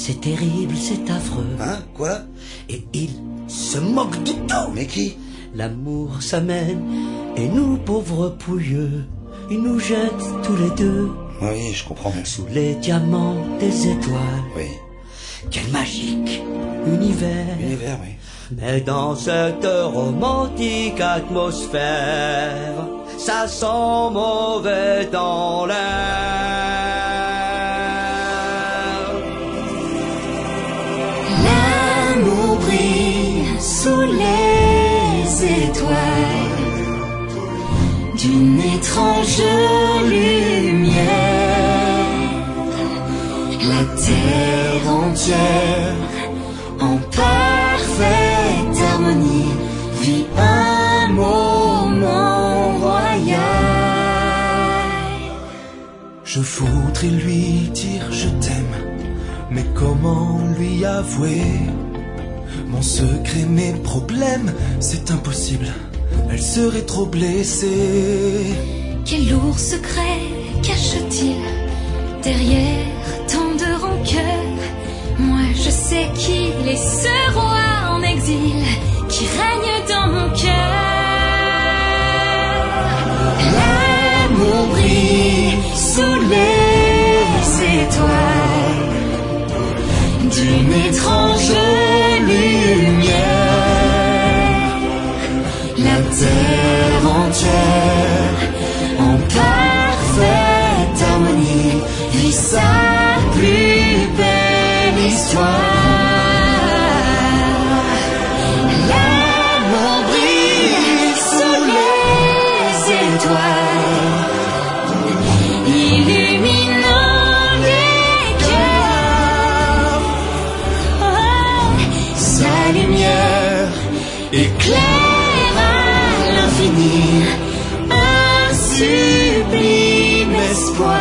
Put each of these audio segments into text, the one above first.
C'est terrible, c'est affreux. Hein? Quoi? Et il se moque de tout. Mais qui? L'amour s'amène, et nous, pauvres pouilleux, il nous jette tous les deux. Oui, je comprends. Sous les diamants des étoiles. Oui. Quel magique univers. Univers, oui. Mais dans cette romantique atmosphère, ça sent mauvais dans l'air. L'amour brille sous les étoiles d'une étrange lumière. La terre entière en parfaite harmonie vit un moment royal. Je voudrais lui dire je t'aime, mais comment lui avouer mon secret, mes problèmes? C'est impossible, elle serait trop blessée. Quel lourd secret cache-t-il derrière tant de rancœur? Moi je sais qu'il est ce roi en exil qui règne dans mon cœur. L'amour brille sous les étoiles d'une étrange lumière. La terre entière en parfaite harmonie vit sa plus belle histoire. L'amour brille sous les étoiles, illuminant les cœurs. Oh, sa lumière éclaire à l'infini un sublime espoir.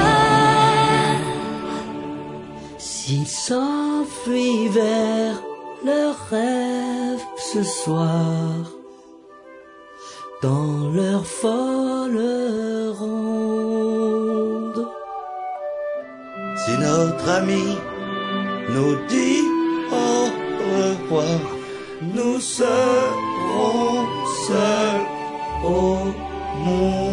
S'ils s'enfuient vers leurs rêves ce soir, dans leur folle ronde, Si notre ami nous dit au revoir, nous serons seuls au monde.